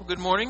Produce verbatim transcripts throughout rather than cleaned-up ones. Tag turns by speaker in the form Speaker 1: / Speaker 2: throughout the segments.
Speaker 1: Well, good morning.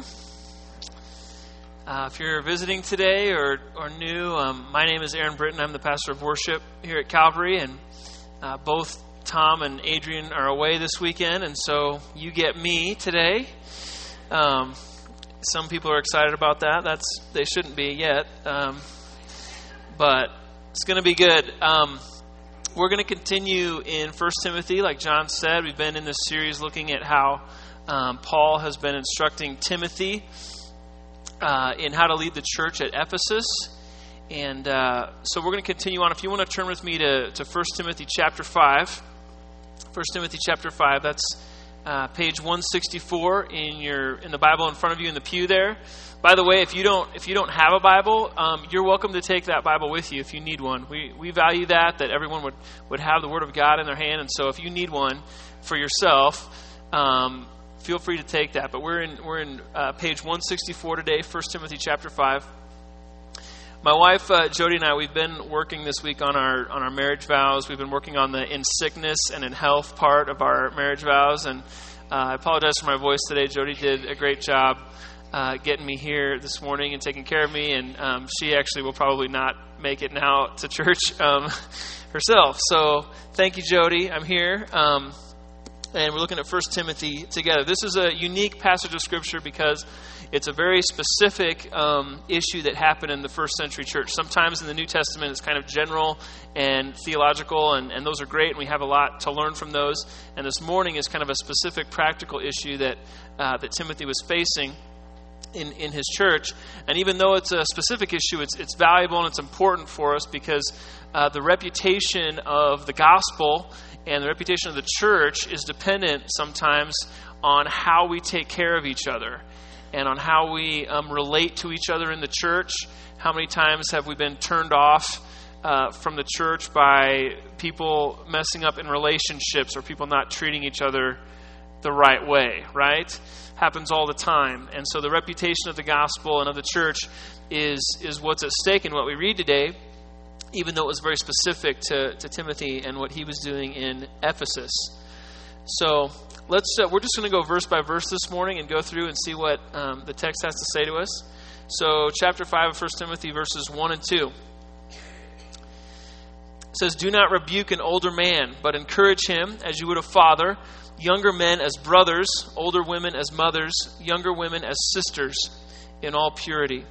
Speaker 1: Uh, if you're visiting today or, or new, um, my name is Aaron Britton. I'm the pastor of worship here at Calvary, and uh, both Tom and Adrian are away this weekend, and so you get me today. Um, some people are excited about that. That's they shouldn't be yet, um, but it's going to be good. Um, we're going to continue in First Timothy, like John said. We've been in this series looking at how Um, Paul has been instructing Timothy uh, in how to lead the church at Ephesus. And uh, so we're going to continue on. If you want to turn with me to, to First Timothy chapter five. First Timothy chapter five, that's uh, page one sixty-four in your in the Bible in front of you in the pew there. By the way, if you don't if you don't have a Bible, um, you're welcome to take that Bible with you if you need one. We we value that, that everyone would, would have the Word of God in their hand. And so if you need one for yourself, um feel free to take that. But we're in we're in uh, page one sixty-four today, First Timothy chapter five. My wife uh, Jody and I, we've been working this week on our on our marriage vows. We've been working on the in sickness and in health part of our marriage vows. And uh, I apologize for my voice today. Jody did a great job uh, getting me here this morning and taking care of me. And um, she actually will probably not make it now to church um, herself. So thank you, Jody. I'm here. Um, And we're looking at First Timothy together. This is a unique passage of Scripture because it's a very specific um, issue that happened in the first century church. Sometimes in the New Testament it's kind of general and theological, and, and those are great, and we have a lot to learn from those. And this morning is kind of a specific practical issue that uh, that Timothy was facing in, in his church. And even though it's a specific issue, it's it's valuable and it's important for us because uh, the reputation of the gospel and the reputation of the church is dependent sometimes on how we take care of each other and on how we um, relate to each other in the church. How many times have we been turned off uh, from the church by people messing up in relationships or people not treating each other the right way, right? Happens all the time. And so the reputation of the gospel and of the church is, is what's at stake in what we read today, even though it was very specific to, to Timothy and what he was doing in Ephesus. So let's uh, we're just going to go verse by verse this morning and go through and see what um, the text has to say to us. So chapter five of First Timothy, verses one and two. It says, "Do not rebuke an older man, but encourage him as you would a father, younger men as brothers, older women as mothers, younger women as sisters, in all purity."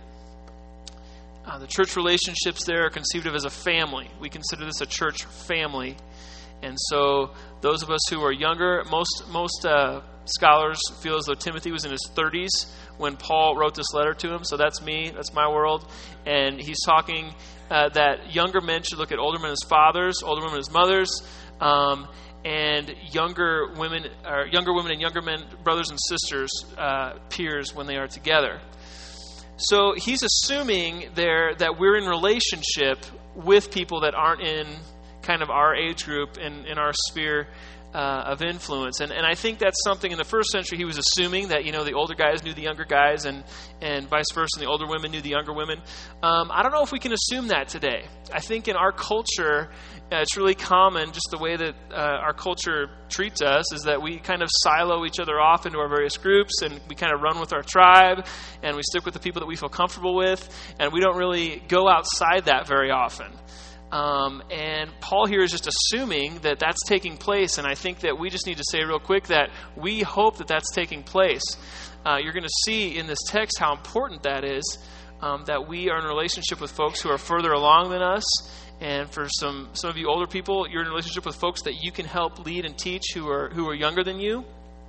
Speaker 1: Uh, the church relationships there are conceived of as a family. We consider this a church family. And so those of us who are younger, most most uh, scholars feel as though Timothy was in his thirties when Paul wrote this letter to him. So that's me. That's my world. And he's talking uh, that younger men should look at older men as fathers, older women as mothers, um, and younger women, or younger women and younger men, brothers and sisters, uh, peers when they are together. So he's assuming there that we're in relationship with people that aren't in kind of our age group and in our sphere uh, of influence. And and I think that's something in the first century he was assuming that, you know, the older guys knew the younger guys and, and vice versa, and the older women knew the younger women. Um, I don't know if we can assume that today. I think in our culture, uh, it's really common, just the way that uh, our culture treats us, is that we kind of silo each other off into our various groups, and we kind of run with our tribe, and we stick with the people that we feel comfortable with, and we don't really go outside that very often. Um, and Paul here is just assuming that that's taking place, and I think that we just need to say real quick that we hope that that's taking place. Uh, you're going to see in this text how important that is, um, that we are in a relationship with folks who are further along than us. And for some some of you older people, you're in a relationship with folks that you can help lead and teach who are who are younger than you.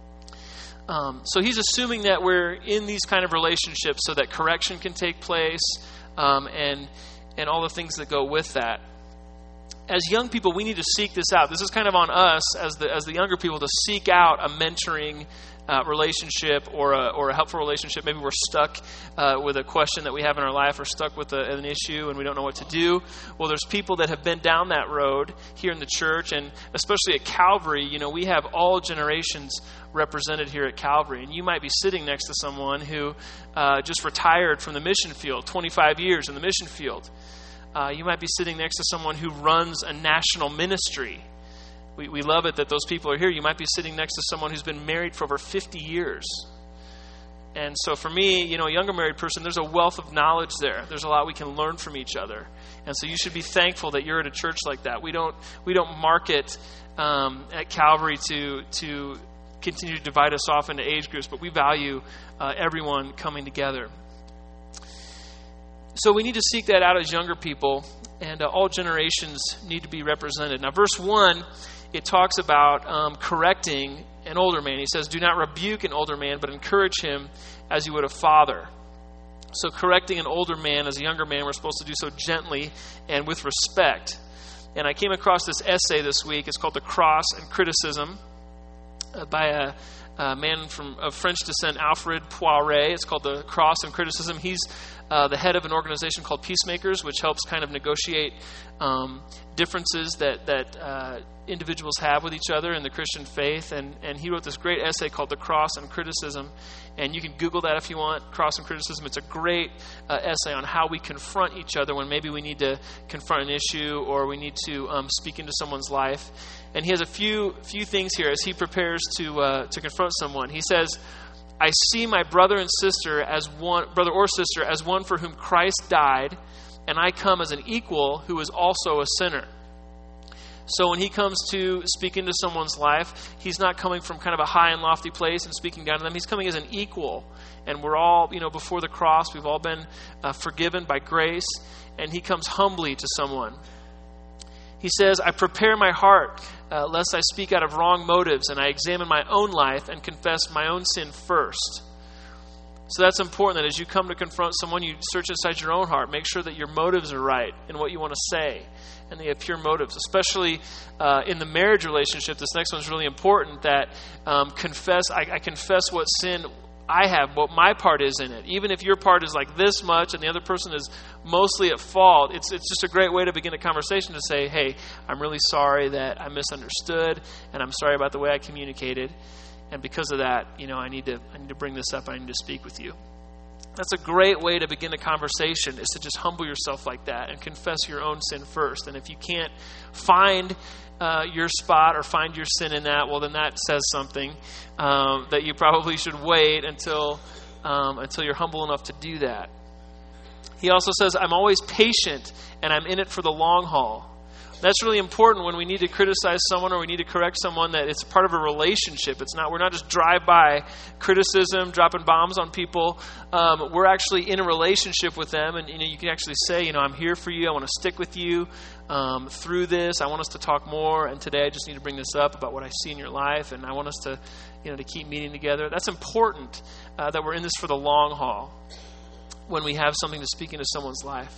Speaker 1: Um, so he's assuming that we're in these kind of relationships so that correction can take place, um, and and all the things that go with that. As young people, we need to seek this out. This is kind of on us as the as the younger people to seek out a mentoring uh, relationship or a or a helpful relationship. Maybe we're stuck uh, with a question that we have in our life, or stuck with a, an issue and we don't know what to do. Well, there's people that have been down that road here in the church, and especially at Calvary. You know, we have all generations represented here at Calvary, and you might be sitting next to someone who uh, just retired from the mission field, twenty-five years in the mission field. Uh, you might be sitting next to someone who runs a national ministry. We, we love it that those people are here. You might be sitting next to someone who's been married for over fifty years. And so for me, you know, a younger married person, there's a wealth of knowledge there. There's a lot we can learn from each other. And so you should be thankful that you're at a church like that. We don't we don't market um, at Calvary to to continue to divide us off into age groups, but we value uh, everyone coming together. So we need to seek that out as younger people, and uh, all generations need to be represented. Now, verse one, it talks about um, correcting an older man. He says, do not rebuke an older man, but encourage him as you would a father. So correcting an older man as a younger man, we're supposed to do so gently and with respect. And I came across this essay this week. It's called The Cross and Criticism uh, by a, a man from of French descent, Alfred Poiret. It's called The Cross and Criticism. He's uh, the head of an organization called Peacemakers, which helps kind of negotiate um, differences that, that uh, individuals have with each other in the Christian faith. And, and he wrote this great essay called The Cross and Criticism. And you can Google that if you want, Cross and Criticism. It's a great uh, essay on how we confront each other when maybe we need to confront an issue or we need to um, speak into someone's life. And he has a few few things here as he prepares to uh, to confront someone. He says, I see my brother and sister as one, brother or sister as one for whom Christ died, and I come as an equal who is also a sinner. So when he comes to speak into someone's life, he's not coming from kind of a high and lofty place and speaking down to them. He's coming as an equal. And we're all, you know, before the cross, we've all been uh, forgiven by grace. And he comes humbly to someone. He says, I prepare my heart, uh, lest I speak out of wrong motives, and I examine my own life and confess my own sin first. So that's important, that as you come to confront someone, you search inside your own heart. Make sure that your motives are right in what you want to say, and they have pure motives. Especially uh, in the marriage relationship, this next one's really important, that um, confess, I, I confess what sin I have, what my part is in it. Even if your part is like this much and the other person is mostly at fault, it's it's just a great way to begin a conversation to say, hey, I'm really sorry that I misunderstood, and I'm sorry about the way I communicated. And because of that, you know, I need to I need to bring this up. I need to speak with you. That's a great way to begin a conversation, is to just humble yourself like that and confess your own sin first. And if you can't find uh, your spot or find your sin in that, well, then that says something um, that you probably should wait until um, until you're humble enough to do that. He also says, I'm always patient and I'm in it for the long haul. That's really important when we need to criticize someone or we need to correct someone, that it's part of a relationship. It's not, we're not just drive-by criticism, dropping bombs on people. Um, we're actually in a relationship with them, and you know, you can actually say, you know, I'm here for you. I want to stick with you um, through this. I want us to talk more, and today I just need to bring this up about what I see in your life, and I want us to, you know, to keep meeting together. That's important, uh, that we're in this for the long haul when we have something to speak into someone's life.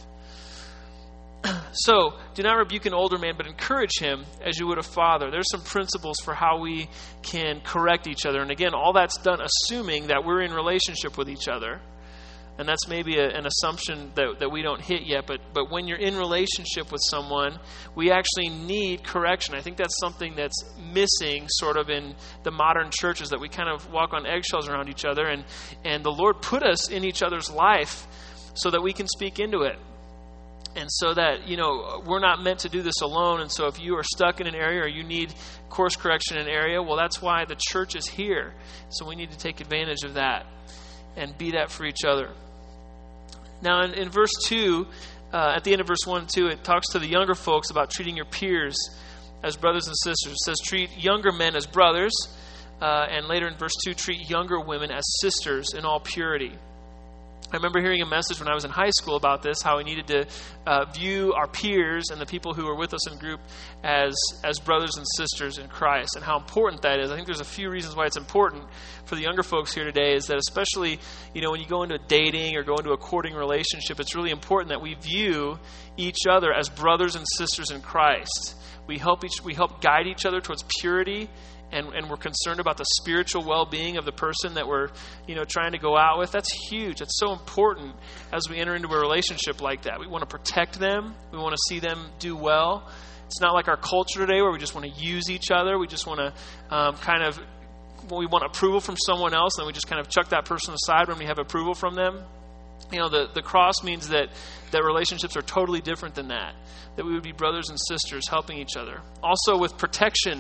Speaker 1: So, do not rebuke an older man, but encourage him as you would a father. There's some principles for how we can correct each other. And again, all that's done assuming that we're in relationship with each other. And that's maybe a, an assumption that, that we don't hit yet. But, but when you're in relationship with someone, we actually need correction. I think that's something that's missing sort of in the modern churches, that we kind of walk on eggshells around each other. And, and the Lord put us in each other's life so that we can speak into it. And so that, you know, we're not meant to do this alone. And so if you are stuck in an area or you need course correction in an area, well, that's why the church is here. So we need to take advantage of that and be that for each other. Now, in, in verse two, uh, at the end of verse one and two, it talks to the younger folks about treating your peers as brothers and sisters. It says, treat younger men as brothers. Uh, and later in verse two, treat younger women as sisters in all purity. I remember hearing a message when I was in high school about this, how we needed to uh, view our peers and the people who were with us in group as as brothers and sisters in Christ, and how important that is. I think there's a few reasons why it's important for the younger folks here today, is that especially, you know, when you go into dating or go into a courting relationship, it's really important that we view each other as brothers and sisters in Christ. We help each we help guide each other towards purity. And, and we're concerned about the spiritual well-being of the person that we're, you know, trying to go out with. That's huge. It's so important as we enter into a relationship like that. We want to protect them. We want to see them do well. It's not like our culture today where we just want to use each other. We just want to um, kind of, well, we want approval from someone else, and then we just kind of chuck that person aside when we have approval from them. You know, the, the cross means that, that relationships are totally different than that. That we would be brothers and sisters helping each other. Also with protection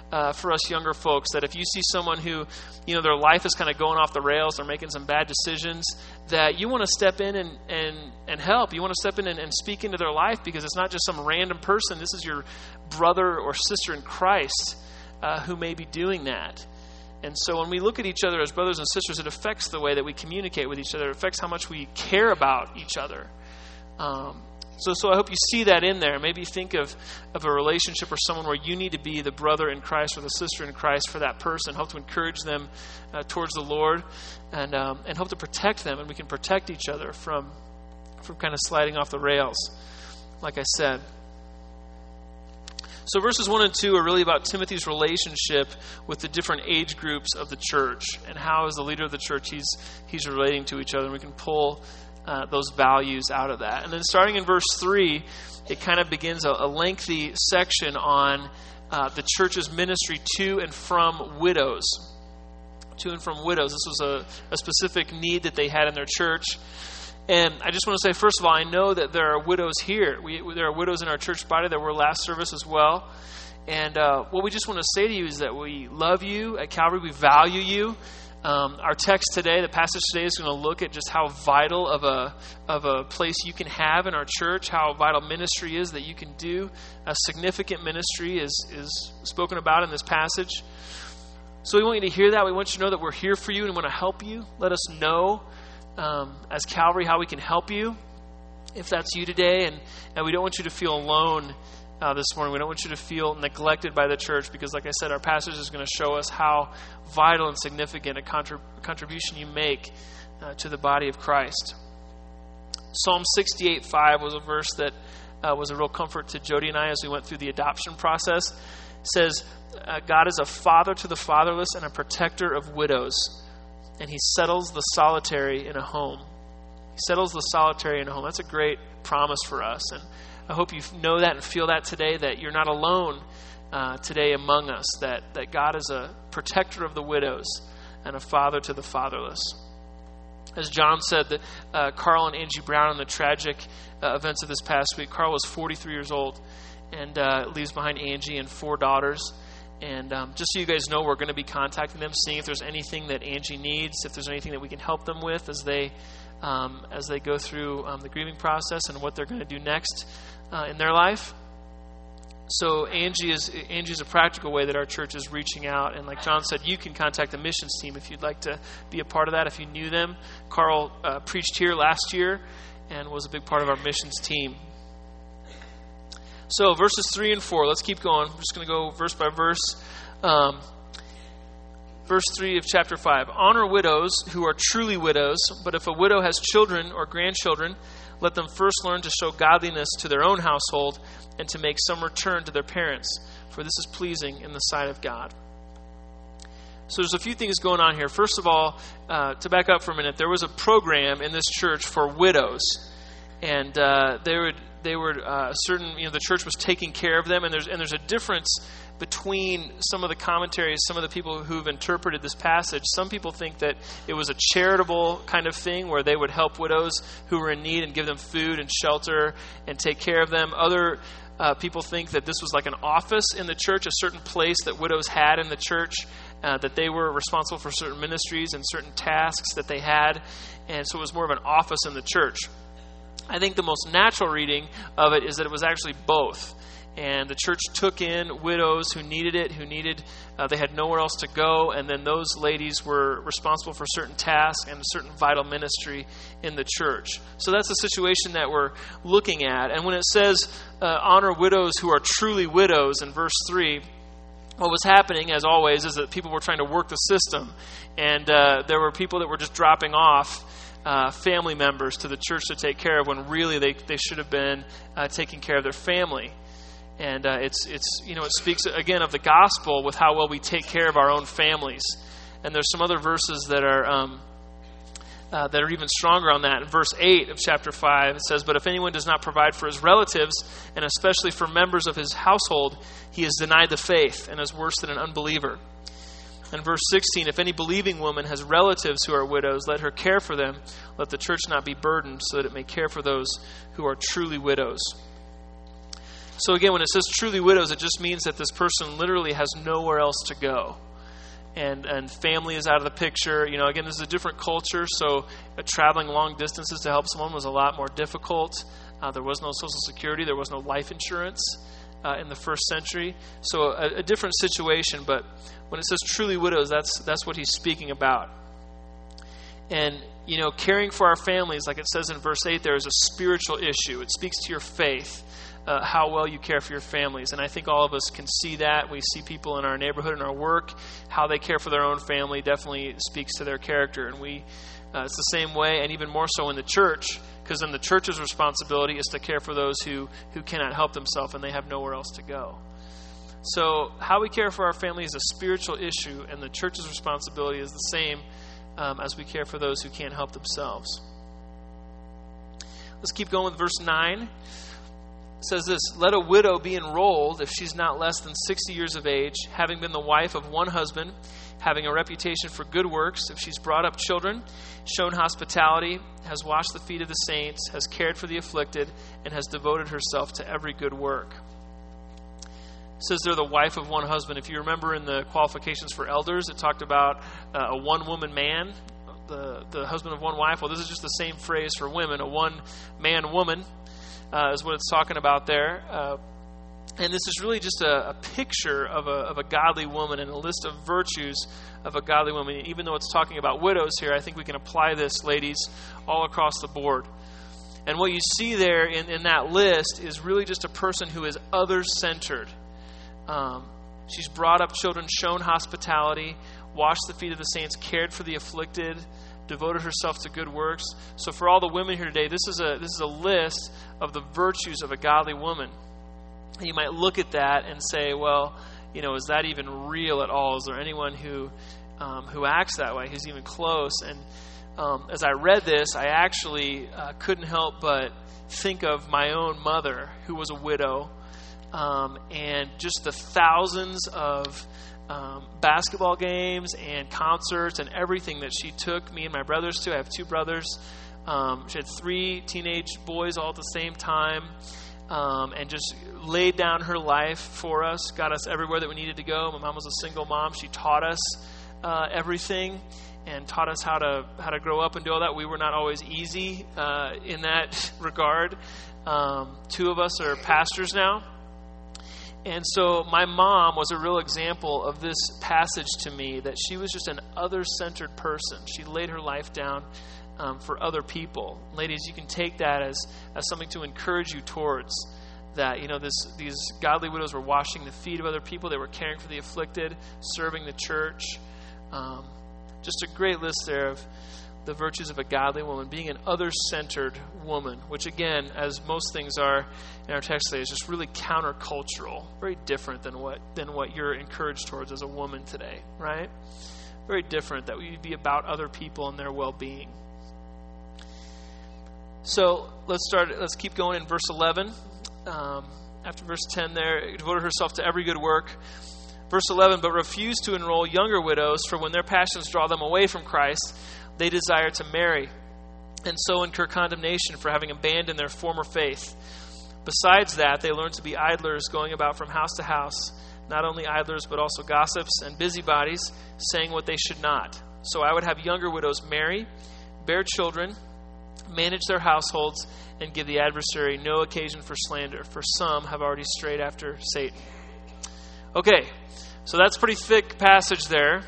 Speaker 1: uh, for us younger folks, that if you see someone who, you know, their life is kind of going off the rails, they're making some bad decisions, that you want to step in and, and, and help. You want to step in and, and speak into their life, because it's not just some random person. This is your brother or sister in Christ uh, who may be doing that. And so when we look at each other as brothers and sisters, it affects the way that we communicate with each other. It affects how much we care about each other. Um, so so I hope you see that in there. Maybe think of, of a relationship or someone where you need to be the brother in Christ or the sister in Christ for that person. Hope to encourage them uh, towards the Lord, and um, and hope to protect them. And we can protect each other from, from kind of sliding off the rails, like I said. So verses one and two are really about Timothy's relationship with the different age groups of the church, and how as the leader of the church he's he's relating to each other. And we can pull uh, those values out of that. And then starting in verse three, it kind of begins a, a lengthy section on uh, the church's ministry to and from widows. To and from widows. This was a, a specific need that they had in their church. And I just want to say, first of all, I know that there are widows here. We, there are widows in our church body that were last service as well. And uh, what we just want to say to you is that we love you at Calvary. We value you. Um, our text today, the passage today, is going to look at just how vital of a of a place you can have in our church, how vital ministry is that you can do. A significant ministry is, is spoken about in this passage. So we want you to hear that. We want you to know that we're here for you and want to help you. Let us know Um, as Calvary, how we can help you, if that's you today. And, and we don't want you to feel alone uh, this morning. We don't want you to feel neglected by the church, because like I said, our passage is going to show us how vital and significant a contrib- contribution you make uh, to the body of Christ. Psalm sixty-eight five was a verse that uh, was a real comfort to Jody and I as we went through the adoption process. It says, uh, God is a father to the fatherless and a protector of widows, and he settles the solitary in a home. He settles the solitary in a home. That's a great promise for us. And I hope you know that and feel that today, that you're not alone uh, today among us, that, that God is a protector of the widows and a father to the fatherless. As John said, that uh, Carl and Angie Brown, in the tragic uh, events of this past week, Carl was forty-three years old and uh, leaves behind Angie and four daughters. And um, just so you guys know, we're going to be contacting them, seeing if there's anything that Angie needs, if there's anything that we can help them with as they um, as they go through um, the grieving process and what they're going to do next uh, in their life. So Angie is Angie is a practical way that our church is reaching out. And like John said, you can contact the missions team if you'd like to be a part of that, if you knew them. Carl uh, preached here last year and was a big part of our missions team. So verses three and four, let's keep going. I'm just going to go verse by verse. Um, verse three of chapter five. Honor widows who are truly widows, but if a widow has children or grandchildren, let them first learn to show godliness to their own household and to make some return to their parents, for this is pleasing in the sight of God. So there's a few things going on here. First of all, uh, to back up for a minute, there was a program in this church for widows, and uh, they would they were uh, certain. You know, the church was taking care of them, and there's and there's a difference between some of the commentaries, some of the people who've interpreted this passage. Some people think that it was a charitable kind of thing where they would help widows who were in need and give them food and shelter and take care of them. Other uh, people think that this was like an office in the church, a certain place that widows had in the church, uh, that they were responsible for certain ministries and certain tasks that they had. And so it was more of an office in the church. I think the most natural reading of it is that it was actually both. And the church took in widows who needed it, who needed, uh, they had nowhere else to go. And then those ladies were responsible for certain tasks and a certain vital ministry in the church. So that's the situation that we're looking at. And when it says, uh, honor widows who are truly widows in verse three, what was happening, as always, is that people were trying to work the system. And uh, there were people that were just dropping off Uh, family members to the church to take care of, when really they, they should have been uh, taking care of their family. And uh, it's it's you know it speaks again of the gospel with how well we take care of our own families. And there's some other verses that are um, uh, that are even stronger on that. In verse eight of chapter five, it says, "But if anyone does not provide for his relatives, and especially for members of his household, he has denied the faith and is worse than an unbeliever." And verse sixteen, "If any believing woman has relatives who are widows, let her care for them. Let the church not be burdened, so that it may care for those who are truly widows." So again, when it says truly widows, it just means that this person literally has nowhere else to go. And and family is out of the picture. You know, again, this is a different culture, so uh, traveling long distances to help someone was a lot more difficult. Uh, there was no Social Security. There was no life insurance uh, in the first century. So a, a different situation, but when it says truly widows, that's that's what he's speaking about. And, you know, caring for our families, like it says in verse eight, there is a spiritual issue. It speaks to your faith. Uh, how well you care for your families. And I think all of us can see that. We see people in our neighborhood and our work, how they care for their own family definitely speaks to their character. And we, uh, it's the same way, and even more so in the church, because then the church's responsibility is to care for those who, who cannot help themselves and they have nowhere else to go. So how we care for our family is a spiritual issue, and the church's responsibility is the same um, as we care for those who can't help themselves. Let's keep going with verse nine. It says this, let a widow be enrolled if she's not less than sixty years of age, having been the wife of one husband, having a reputation for good works, if she's brought up children, shown hospitality, has washed the feet of the saints, has cared for the afflicted, and has devoted herself to every good work. It says they're the wife of one husband. If you remember in the qualifications for elders, it talked about uh, a one-woman man, the, the husband of one wife. Well, this is just the same phrase for women, a one-man woman. Uh, is what it's talking about there. Uh, and this is really just a, a picture of a, of a godly woman and a list of virtues of a godly woman. Even though it's talking about widows here, I think we can apply this, ladies, all across the board. And what you see there in, in that list is really just a person who is others-centered. Um, she's brought up children, shown hospitality, washed the feet of the saints, cared for the afflicted, devoted herself to good works. So for all the women here today, this is a this is a list of the virtues of a godly woman. And you might look at that and say, well, you know, is that even real at all? Is there anyone who um, who acts that way, who's even close? And um, as I read this, I actually uh, couldn't help but think of my own mother, who was a widow, um, and just the thousands of Um, basketball games and concerts and everything that she took me and my brothers to. I have two brothers. Um, she had three teenage boys all at the same time, um, and just laid down her life for us, got us everywhere that we needed to go. My mom was a single mom. She taught us uh, everything and taught us how to how to grow up and do all that. We were not always easy uh, in that regard. Um, two of us are pastors now. And so my mom was a real example of this passage to me, that she was just an other-centered person. She laid her life down um, for other people. Ladies, you can take that as, as something to encourage you towards that. You know, this these godly widows were washing the feet of other people. They were caring for the afflicted, serving the church. Um, just a great list there of the virtues of a godly woman, being an other-centered woman, which again, as most things are in our text today, is just really countercultural, very different than what than what you're encouraged towards as a woman today, right? Very different, that we be about other people and their well-being. So let's start. Let's keep going in verse eleven. Um, after verse ten, there, devoted herself to every good work. Verse eleven, but refused to enroll younger widows, for when their passions draw them away from Christ, they desire to marry, and so incur condemnation for having abandoned their former faith. Besides that, they learn to be idlers, going about from house to house, not only idlers, but also gossips and busybodies, saying what they should not. So I would have younger widows marry, bear children, manage their households, and give the adversary no occasion for slander, for some have already strayed after Satan. Okay, so that's a pretty thick passage there.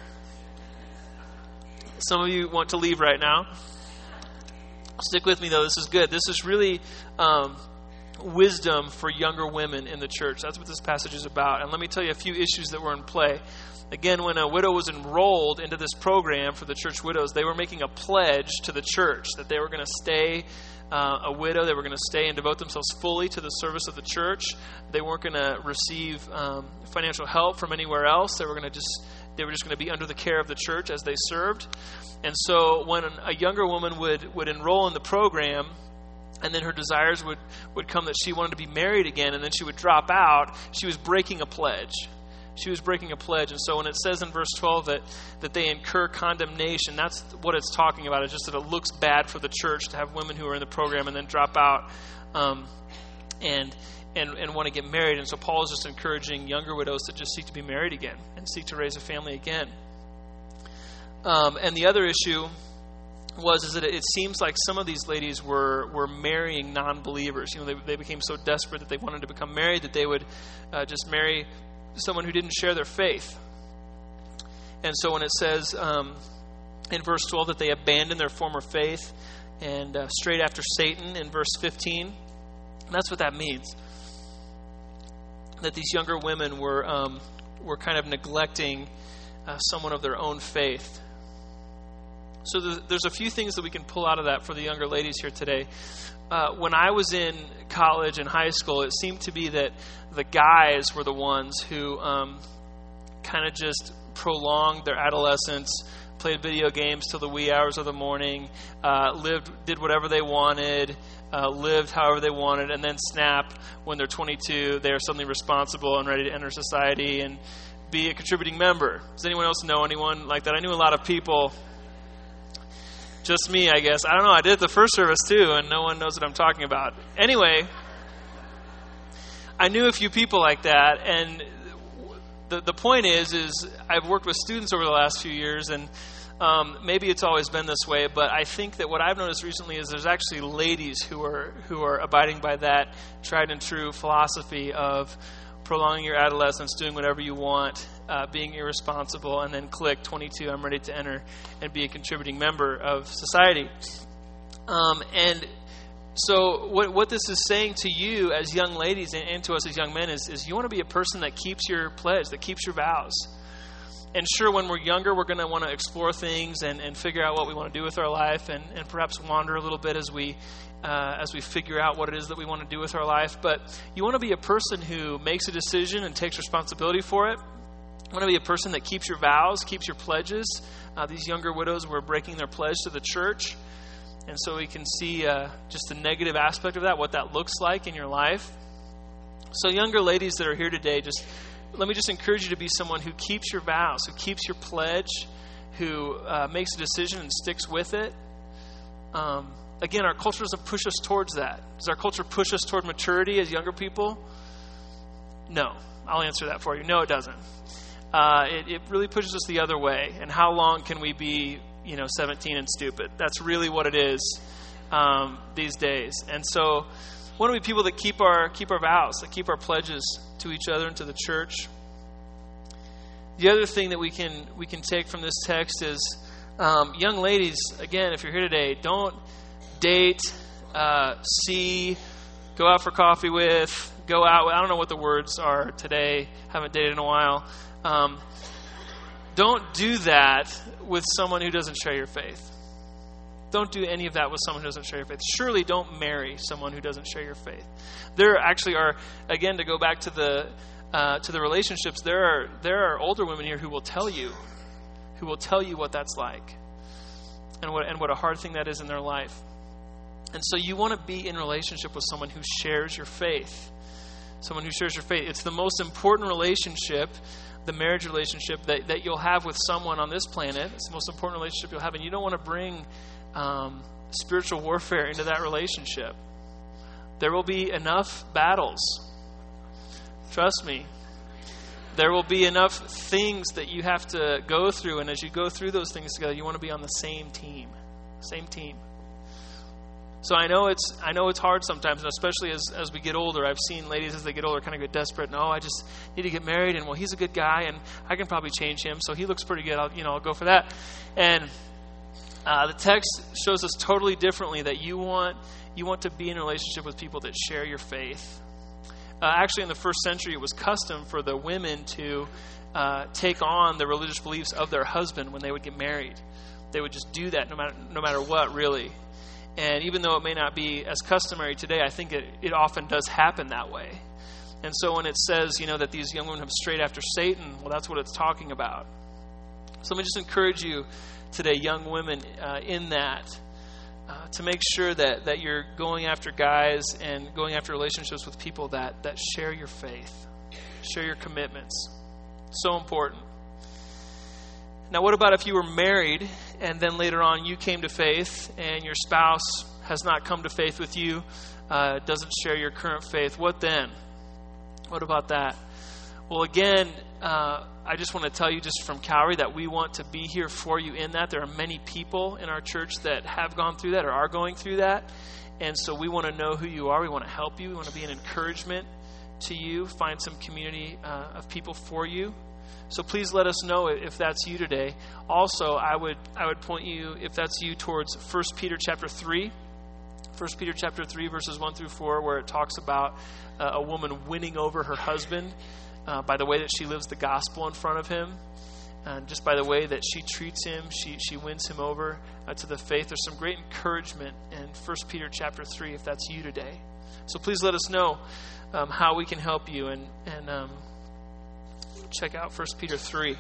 Speaker 1: Some of you want to leave right now. Stick with me, though. This is good. This is really um, wisdom for younger women in the church. That's what this passage is about. And let me tell you a few issues that were in play. Again, when a widow was enrolled into this program for the church widows, they were making a pledge to the church that they were going to stay uh, a widow. They were going to stay and devote themselves fully to the service of the church. They weren't going to receive um, financial help from anywhere else. They were going to just They were just going to be under the care of the church as they served. And so when a younger woman would, would enroll in the program, and then her desires would, would come that she wanted to be married again, and then she would drop out, she was breaking a pledge. She was breaking a pledge. And so when it says in verse twelve that, that they incur condemnation, that's what it's talking about. It's just that it looks bad for the church to have women who are in the program and then drop out. Um, and and, and want to get married. And so Paul is just encouraging younger widows to just seek to be married again and seek to raise a family again. Um, and the other issue was is that it seems like some of these ladies were were marrying non-believers. You know, they they became so desperate that they wanted to become married that they would uh, just marry someone who didn't share their faith. And so when it says um, in verse twelve that they abandoned their former faith and uh, strayed after Satan in verse fifteen, that's what that means. That these younger women were um, were kind of neglecting uh, someone of their own faith. So there's a few things that we can pull out of that for the younger ladies here today. Uh, when I was in college and high school, it seemed to be that the guys were the ones who um, kind of just prolonged their adolescence, played video games till the wee hours of the morning, uh, lived, did whatever they wanted, uh, lived however they wanted, and then snap when they're twenty-two, they're suddenly responsible and ready to enter society and be a contributing member. Does anyone else know anyone like that? I knew a lot of people. Just me, I guess. I don't know. I did the first service too, and no one knows what I'm talking about. Anyway, I knew a few people like that, and the the point is, is I've worked with students over the last few years, and um, maybe it's always been this way, but I think that what I've noticed recently is there's actually ladies who are who are abiding by that tried and true philosophy of prolonging your adolescence, doing whatever you want, uh, being irresponsible, and then click, twenty-two, I'm ready to enter and be a contributing member of society. Um, and so what what this is saying to you as young ladies and, and to us as young men is, is you want to be a person that keeps your pledge, that keeps your vows. And sure, when we're younger, we're going to want to explore things and, and figure out what we want to do with our life, and, and perhaps wander a little bit as we uh, as we figure out what it is that we want to do with our life. But you want to be a person who makes a decision and takes responsibility for it. You want to be a person that keeps your vows, keeps your pledges. Uh, these younger widows were breaking their pledge to the church. And so we can see uh, just the negative aspect of that, what that looks like in your life. So younger ladies that are here today, just let me just encourage you to be someone who keeps your vows, who keeps your pledge, who uh, makes a decision and sticks with it. Um, again, our culture doesn't push us towards that. Does our culture push us toward maturity as younger people? No. I'll answer that for you. No, it doesn't. Uh, it, it really pushes us the other way. And how long can we be, you know, seventeen and stupid? That's really what it is um, these days. And so we want to be people that keep our keep our vows, that keep our pledges to each other and to the church. The other thing that we can we can take from this text is, um, young ladies, again, if you're here today, don't date, uh, see, go out for coffee with, go out with, I don't know what the words are today, haven't dated in a while. Um, don't do that with someone who doesn't share your faith. Don't do any of that with someone who doesn't share your faith. Surely don't marry someone who doesn't share your faith. There actually are, again, to go back to the uh, to the relationships, there are there are older women here who will tell you, who will tell you what that's like, and what and what a hard thing that is in their life. And so you want to be in relationship with someone who shares your faith, someone who shares your faith. It's the most important relationship, the marriage relationship that, that you'll have with someone on this planet. It's the most important relationship you'll have, and you don't want to bring Um, spiritual warfare into that relationship. There will be enough battles. Trust me. There will be enough things that you have to go through, and as you go through those things together, you want to be on the same team. Same team. So I know it's I know it's hard sometimes, and especially as, as we get older. I've seen ladies as they get older kind of get desperate, and oh, I just need to get married, and well, he's a good guy, and I can probably change him, so he looks pretty good. I'll you know I'll go for that. And Uh, the text shows us totally differently that you want you want to be in a relationship with people that share your faith. Uh, actually, in the first century, it was custom for the women to uh, take on the religious beliefs of their husband when they would get married. They would just do that no matter no matter what, really. And even though it may not be as customary today, I think it, it often does happen that way. And so when it says, you know, that these young women have strayed after Satan, well, that's what it's talking about. So let me just encourage you today, young women, uh, in that, uh, to make sure that, that you're going after guys and going after relationships with people that, that share your faith, share your commitments. So important. Now, what about if you were married and then later on you came to faith and your spouse has not come to faith with you, uh, doesn't share your current faith, what then? What about that? Well, again, uh, I just want to tell you just from Calvary that we want to be here for you in that. There are many people in our church that have gone through that or are going through that. And so we want to know who you are. We want to help you. We want to be an encouragement to you, find some community uh, of people for you. So please let us know if that's you today. Also, I would I would point you, if that's you, towards First Peter chapter three. First Peter chapter three, verses one through four, where it talks about uh, a woman winning over her husband uh, by the way that she lives the gospel in front of him. And just by the way that she treats him, she she wins him over uh, to the faith. There's some great encouragement in First Peter chapter three, if that's you today. So please let us know um, how we can help you, and, and um, check out First Peter three.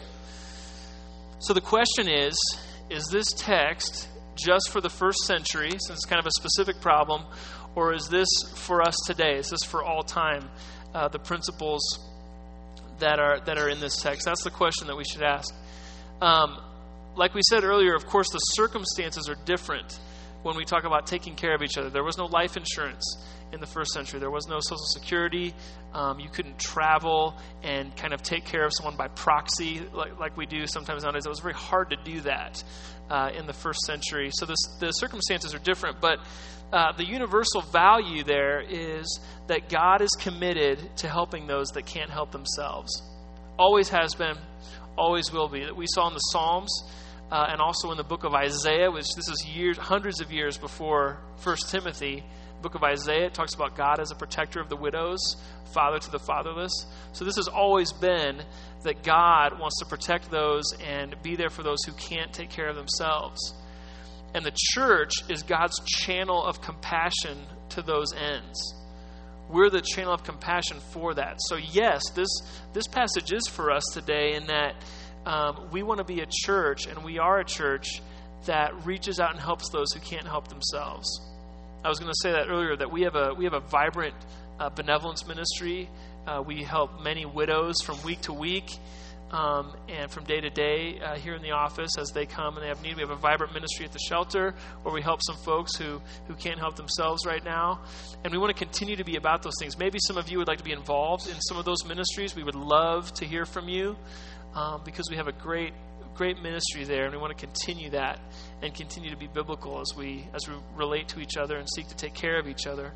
Speaker 1: So the question is, is this text just for the first century, since it's kind of a specific problem, or is this for us today? Is this for all time, uh, the principles that are that are in this text? That's the question that we should ask. Um, like we said earlier, of course, the circumstances are different when we talk about taking care of each other. There was no life insurance in the first century. There was no Social Security. Um, you couldn't travel and kind of take care of someone by proxy like, like we do sometimes nowadays. It was very hard to do that uh, in the first century. So this, the circumstances are different, but uh, the universal value there is that God is committed to helping those that can't help themselves. Always has been, always will be. That we saw in the Psalms uh, and also in the book of Isaiah, which this is years, hundreds of years before First Timothy. Book of Isaiah, it talks about God as a protector of the widows, father to the fatherless. So this has always been that God wants to protect those and be there for those who can't take care of themselves. And the church is God's channel of compassion to those ends. We're the channel of compassion for that. So yes, this this passage is for us today in that um, we want to be a church, and we are a church that reaches out and helps those who can't help themselves. I was going to say that earlier, that we have a we have a vibrant uh, benevolence ministry. Uh, we help many widows from week to week um, and from day to day uh, here in the office as they come and they have need. We have a vibrant ministry at the shelter where we help some folks who, who can't help themselves right now. And we want to continue to be about those things. Maybe some of you would like to be involved in some of those ministries. We would love to hear from you um, because we have a great great ministry there, and we want to continue that and continue to be biblical as we as we relate to each other and seek to take care of each other.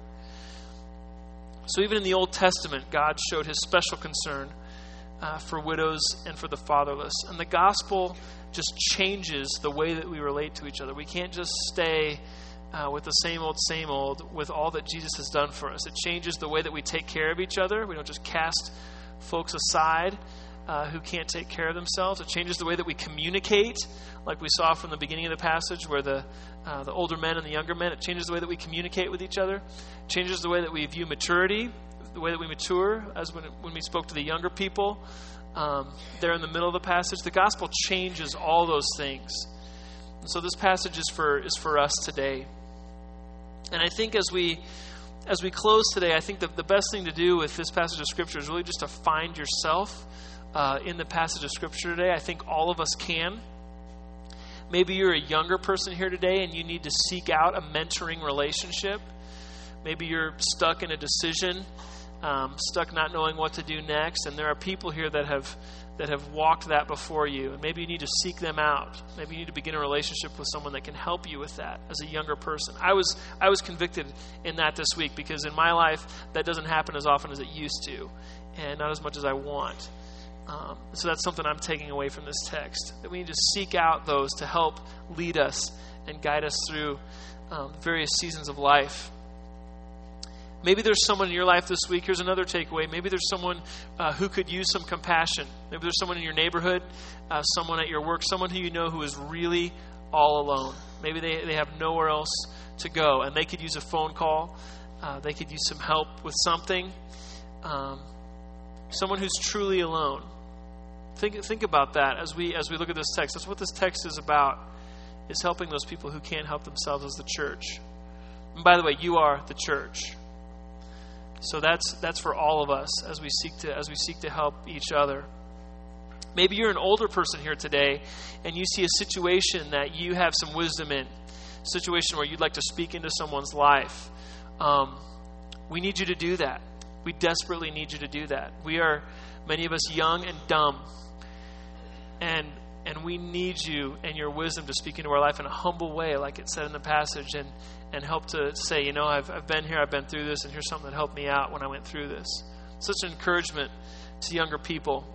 Speaker 1: So even in the Old Testament, God showed his special concern uh, for widows and for the fatherless. And the gospel just changes the way that we relate to each other. We can't just stay uh, with the same old, same old with all that Jesus has done for us. It changes the way that we take care of each other. We don't just cast folks aside Uh, who can't take care of themselves. It changes the way that we communicate, like we saw from the beginning of the passage where the uh, the older men and the younger men. It changes the way that we communicate with each other. It changes the way that we view maturity, the way that we mature, as when, when we spoke to the younger people um, there in the middle of the passage. The gospel changes all those things. And so this passage is for is for us today. And I think as we as we close today, I think that the best thing to do with this passage of Scripture is really just to find yourself Uh, in the passage of Scripture today. I think all of us can. Maybe you're a younger person here today and you need to seek out a mentoring relationship. Maybe you're stuck in a decision, um, stuck not knowing what to do next, and there are people here that have that have walked that before you, and maybe you need to seek them out. Maybe you need to begin a relationship with someone that can help you with that as a younger person. I was I was convicted in that this week, because in my life that doesn't happen as often as it used to, and not as much as I want. Um, so that's something I'm taking away from this text, that we need to seek out those to help lead us and guide us through um, various seasons of life. Maybe there's someone in your life this week. Here's another takeaway. Maybe there's someone uh, who could use some compassion. Maybe there's someone in your neighborhood, uh, someone at your work, someone who you know who is really all alone. Maybe they, they have nowhere else to go, and they could use a phone call. Uh, they could use some help with something. Um, someone who's truly alone. Think think about that as we as we look at this text. That's what this text is about, is helping those people who can't help themselves as the church. And by the way, you are the church. So that's that's for all of us as we seek to as we seek to help each other. Maybe you're an older person here today and you see a situation that you have some wisdom in. situation where you'd like to speak into someone's life, um, we need you to do that. We desperately need you to do that. We are, many of us, young and dumb. And and we need you and your wisdom to speak into our life in a humble way, like it said in the passage, and, and help to say, you know, I've, I've been here, I've been through this, and here's something that helped me out when I went through this. Such an encouragement to younger people.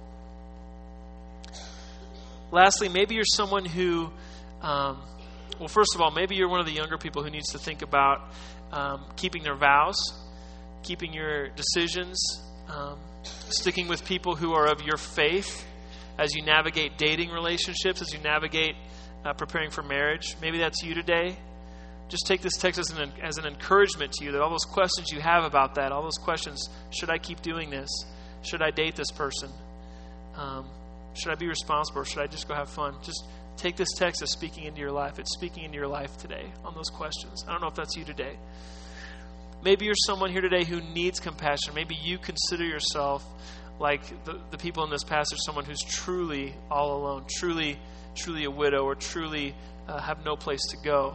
Speaker 1: Lastly, maybe you're someone who, um, well, first of all, maybe you're one of the younger people who needs to think about um, keeping their vows, keeping your decisions, um, sticking with people who are of your faith as you navigate dating relationships, as you navigate uh, preparing for marriage. Maybe that's you today. Just take this text as an, as an encouragement to you that all those questions you have about that, all those questions, should I keep doing this? Should I date this person? Um, should I be responsible, or should I just go have fun? Just take this text as speaking into your life. It's speaking into your life today on those questions. I don't know if that's you today. Maybe you're someone here today who needs compassion. Maybe you consider yourself like the, the people in this passage, someone who's truly all alone, truly, truly a widow, or truly uh, have no place to go.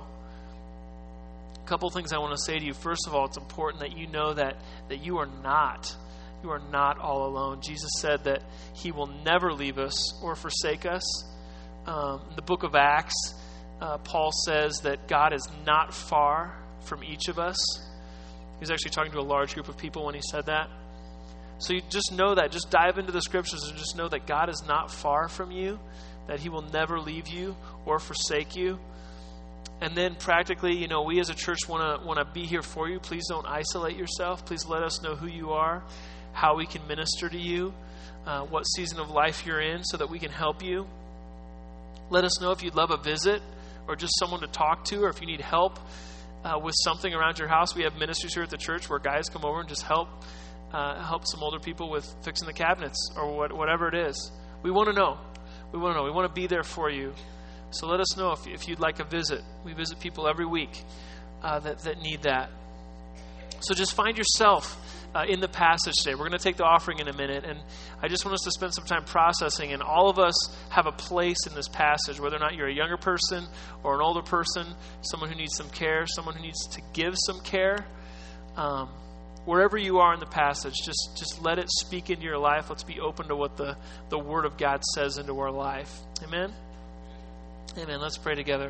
Speaker 1: A couple things I want to say to you. First of all, it's important that you know that that you are not, you are not all alone. Jesus said that He will never leave us or forsake us. Um, in the book of Acts, uh, Paul says that God is not far from each of us. He was actually talking to a large group of people when he said that. So you just know that. Just dive into the scriptures and just know that God is not far from you, that He will never leave you or forsake you. And then practically, you know, we as a church want to want to be here for you. Please don't isolate yourself. Please let us know who you are, how we can minister to you, uh, what season of life you're in, so that we can help you. Let us know if you'd love a visit or just someone to talk to, or if you need help uh, with something around your house. We have ministries here at the church where guys come over and just help uh, help some older people with fixing the cabinets or what, whatever it is. We want to know. We want to know. We want to be there for you. So let us know if, if you'd like a visit. We visit people every week uh, that, that need that. So just find yourself uh, in the passage today. We're going to take the offering in a minute, and I just want us to spend some time processing. And all of us have a place in this passage, whether or not you're a younger person or an older person, someone who needs some care, someone who needs to give some care. Um, wherever you are in the passage, just, just let it speak into your life. Let's be open to what the, the Word of God says into our life. Amen? Amen. Let's pray together.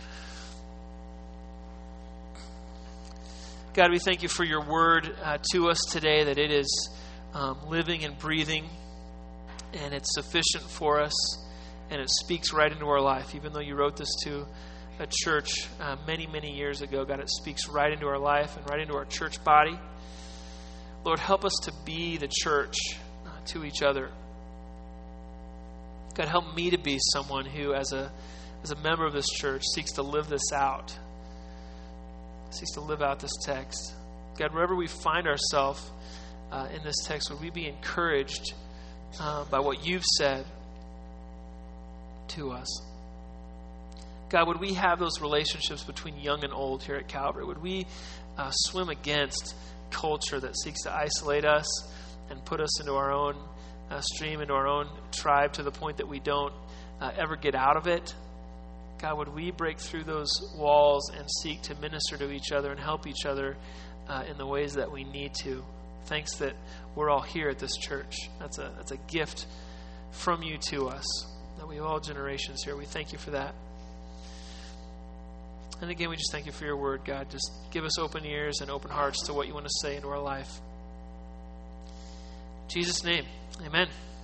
Speaker 1: God, we thank you for your word uh, to us today, that it is um, living and breathing, and it's sufficient for us, and it speaks right into our life. Even though you wrote this to a church uh, many, many years ago, God, it speaks right into our life and right into our church body. Lord, help us to be the church uh, to each other. God, help me to be someone who, as a as a member of this church, seeks to live this out. Seeks to live out this text. God, wherever we find ourselves uh, in this text, would we be encouraged uh, by what you've said to us? God, would we have those relationships between young and old here at Calvary? Would we uh, swim against culture that seeks to isolate us and put us into our own uh, stream, into our own tribe, to the point that we don't uh, ever get out of it? God, would we break through those walls and seek to minister to each other and help each other uh, in the ways that we need to? Thanks that we're all here at this church. That's a that's a gift from you to us, that we have all generations here. We thank you for that. And again, we just thank you for your word, God. Just give us open ears and open hearts to what you want to say into our life. In Jesus' name, amen.